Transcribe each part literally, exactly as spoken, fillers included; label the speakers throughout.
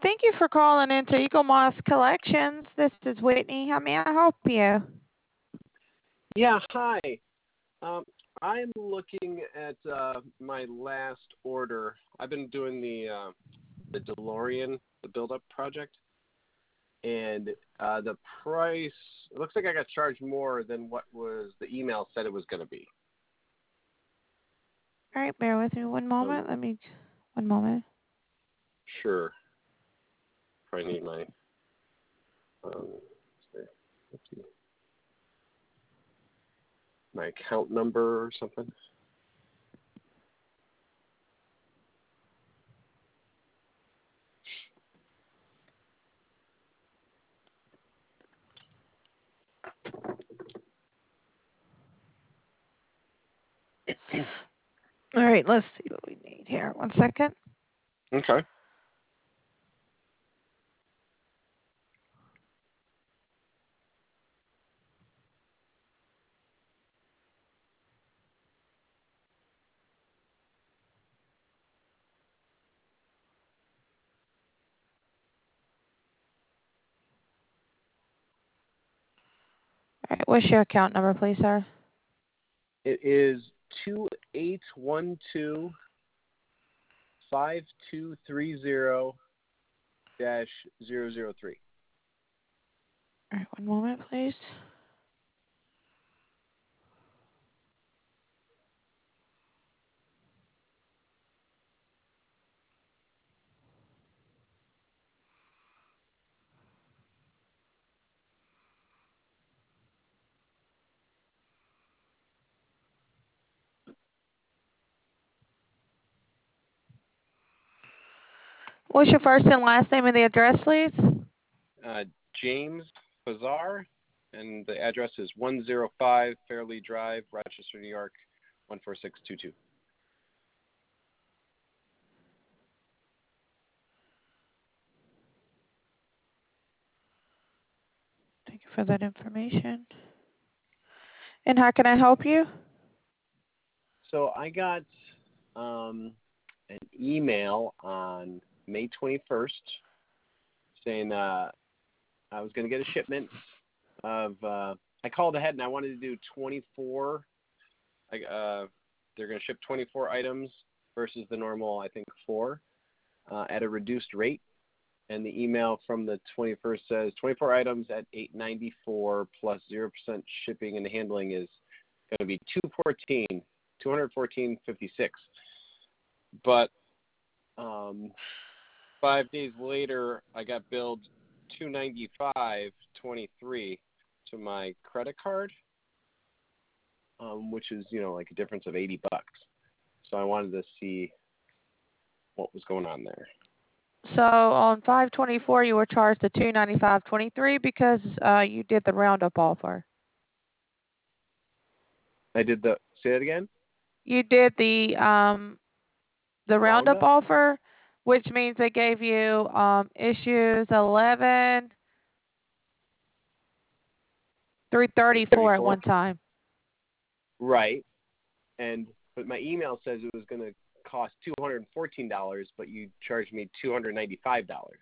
Speaker 1: Thank you for calling into Eagle Moss Collections. This is Whitney. How may I help you?
Speaker 2: Yeah, hi. Um, I'm looking at uh, my last order. I've been doing the uh, the DeLorean, the build-up project, and uh, the price, it looks like I got charged more than what was the email said it was going to be.
Speaker 1: All right, bear with me one moment.
Speaker 2: Um,
Speaker 1: Let me, one moment.
Speaker 2: Sure. Probably need my, um, let's see, my account number or something.
Speaker 1: All right, let's see what we need here. One second.
Speaker 2: Okay.
Speaker 1: All right, what's your account number, please, sir?
Speaker 2: It is two eight one two five two three zero dash zero zero three.
Speaker 1: All right, one moment, please. What's your first and last name and the address, please?
Speaker 2: Uh, James Bazar, and the address is one oh five Fairleigh Drive, Rochester, New York, one four six two two.
Speaker 1: Thank you for that information. And how can I help you?
Speaker 2: So I got um, an email on May twenty-first saying uh, I was going to get a shipment of, uh, I called ahead and I wanted to do twenty-four. I, uh, they're going to ship twenty-four items versus the normal, I think, four uh, at a reduced rate. And the email from the twenty-first says twenty-four items at eight ninety-four plus zero percent shipping and handling is going to be two fourteen, two fourteen fifty-six. But um, five days later, I got billed two ninety-five twenty-three to my credit card, um, which is, you know, like a difference of eighty bucks. So I wanted to see what was going on there.
Speaker 1: So on five twenty-four, you were charged the two ninety-five twenty-three because uh, you did the roundup offer.
Speaker 2: I did the, say it again?
Speaker 1: You did the um, the roundup
Speaker 2: Roundup?
Speaker 1: offer, which means they gave you um, issues eleven through thirty-four at one time.
Speaker 2: Right. And but my email says it was going to cost two hundred fourteen dollars, but you charged me two hundred ninety-five dollars.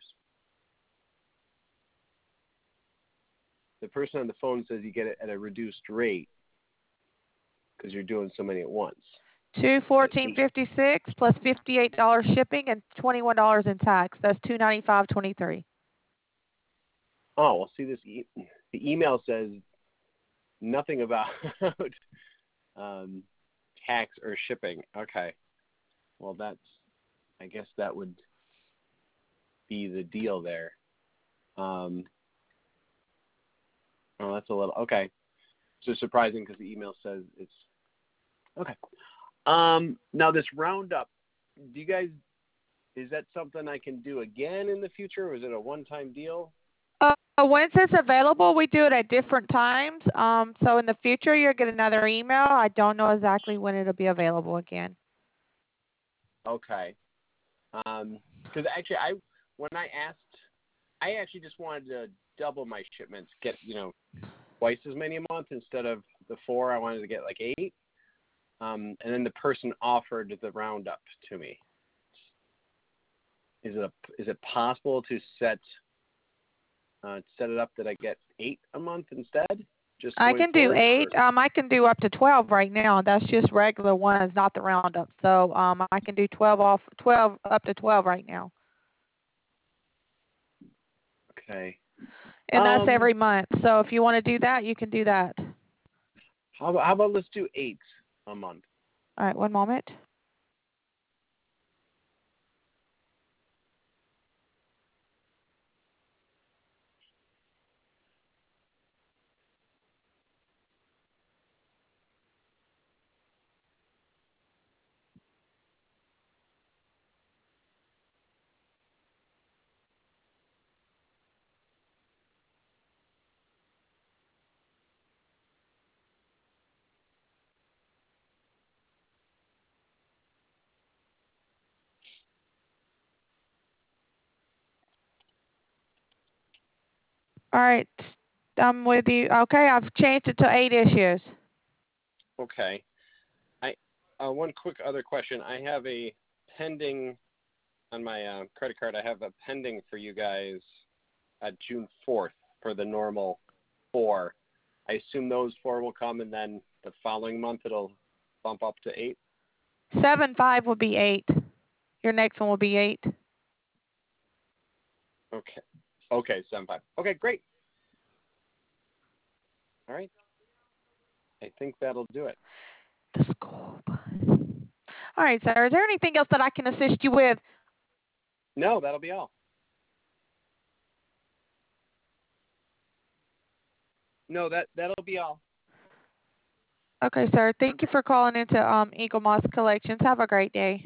Speaker 2: The person on the phone says you get it at a reduced rate because you're doing so many at once.
Speaker 1: Two fourteen fifty-six plus fifty-eight dollars shipping and twenty-one dollars in tax. That's two ninety-five twenty-three.
Speaker 2: Oh, well, see this. E- the email says nothing about um, tax or shipping. Okay. Well, that's. I guess that would be the deal there. Um, oh, that's a little okay. So surprising because the email says it's okay. Um, now this roundup, do you guys? Is that something I can do again in the future, or is it a one-time deal?
Speaker 1: Uh, once it's available, we do it at different times. Um, so in the future, you'll get another email. I don't know exactly when it'll be available again.
Speaker 2: Okay. Um, because actually, I when I asked, I actually just wanted to double my shipments, get you know twice as many a month instead of the four. I wanted to get like eight. Um, and then the person offered the roundup to me. is it a, is it possible to set uh, set it up that I get eight a month instead? Just
Speaker 1: I
Speaker 2: going
Speaker 1: can do
Speaker 2: forward,
Speaker 1: eight.
Speaker 2: or-
Speaker 1: Um, I can do up to twelve right now. That's just regular ones, not the roundup. So um, I can do twelve off, twelve up to twelve right now,
Speaker 2: Okay.
Speaker 1: and that's
Speaker 2: Um,
Speaker 1: every month. So if you want to do that, you can do that.
Speaker 2: How about, how about let's do eight a month?
Speaker 1: All right, one moment. All right, I'm with you. Okay, I've changed it to eight issues.
Speaker 2: Okay. I uh, one quick other question. I have a pending on my uh, credit card. I have a pending for you guys at June fourth for the normal four. I assume those four will come, and then the following month it'll bump up to eight.
Speaker 1: Seven five will be eight. Your next one will be eight.
Speaker 2: Okay. Okay, seven five. Okay, great. All right. I think that'll do it.
Speaker 1: The school bus. All right, sir. Is there anything else that I can assist you with?
Speaker 2: No, that'll be all. No, that that'll be all.
Speaker 1: Okay, sir. Thank you for calling into um, Eagle Moss Collections. Have a great day.